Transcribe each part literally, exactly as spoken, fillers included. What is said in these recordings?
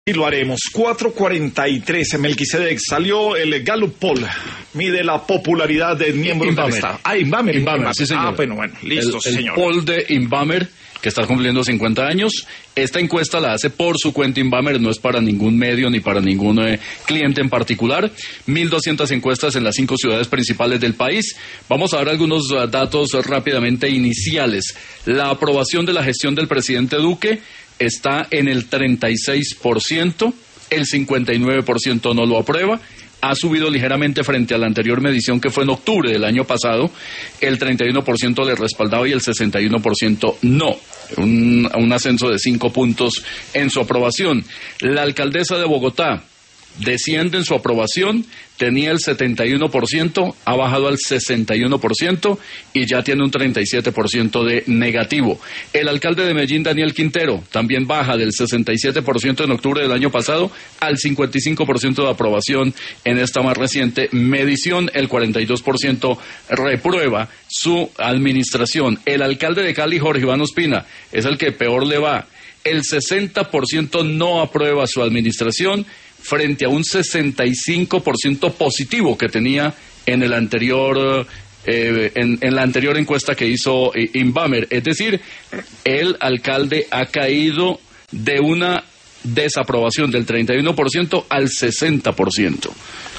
Y lo haremos. cuatro cuarenta y tres, Melquisedec, salió el Gallup Poll, mide la popularidad de miembros del Estado. Ah, Inbamer. Inbamer, sí señor. Ah, bueno, bueno, listo, el, señor. El poll de Inbamer, que está cumpliendo cincuenta años, esta encuesta la hace por su cuenta Inbamer, no es para ningún medio ni para ningún eh, cliente en particular. mil doscientas encuestas en las cinco ciudades principales del país. Vamos a ver algunos uh, datos uh, rápidamente iniciales. La aprobación de la gestión del presidente Duque está en el treinta y seis por ciento, el cincuenta y nueve por ciento no lo aprueba. Ha subido ligeramente frente a la anterior medición que fue en octubre del año pasado. El treinta y uno por ciento le respaldaba y el sesenta y uno por ciento no. Un, un ascenso de cinco puntos en su aprobación. La alcaldesa de Bogotá desciende en su aprobación, tenía el setenta y uno por ciento, ha bajado al sesenta y uno por ciento y ya tiene un treinta y siete por ciento de negativo. El alcalde de Medellín, Daniel Quintero, también baja del sesenta y siete por ciento en octubre del año pasado al cincuenta y cinco por ciento de aprobación en esta más reciente medición. El cuarenta y dos por ciento reprueba su administración. El alcalde de Cali, Jorge Iván Ospina, es el que peor le va. El sesenta por ciento no aprueba su administración, frente a un sesenta y cinco por ciento positivo que tenía en el anterior eh, en, en la anterior encuesta que hizo eh, Inbamer. Es decir, el alcalde ha caído de una desaprobación del treinta y uno por ciento al sesenta por ciento.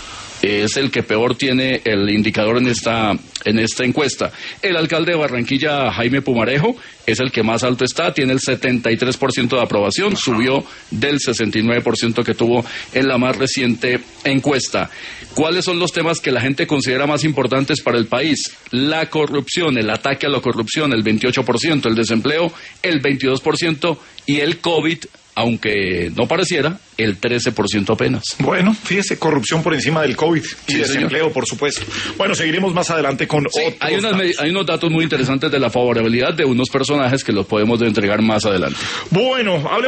Es el que peor tiene el indicador en esta en esta encuesta. El alcalde de Barranquilla, Jaime Pumarejo, es el que más alto está, tiene el setenta y tres por ciento de aprobación, subió del sesenta y nueve por ciento que tuvo en la más reciente encuesta. ¿Cuáles son los temas que la gente considera más importantes para el país? La corrupción, el ataque a la corrupción, el veintiocho por ciento, el desempleo, el veintidós por ciento y el COVID, aunque no pareciera, el trece por ciento apenas. Bueno, fíjese, corrupción por encima del COVID y sí, desempleo, señor. Por supuesto. Bueno, seguiremos más adelante con sí, otros hay, unas, datos. hay unos datos muy interesantes de la favorabilidad de unos personajes que los podemos entregar más adelante. Bueno, hablemos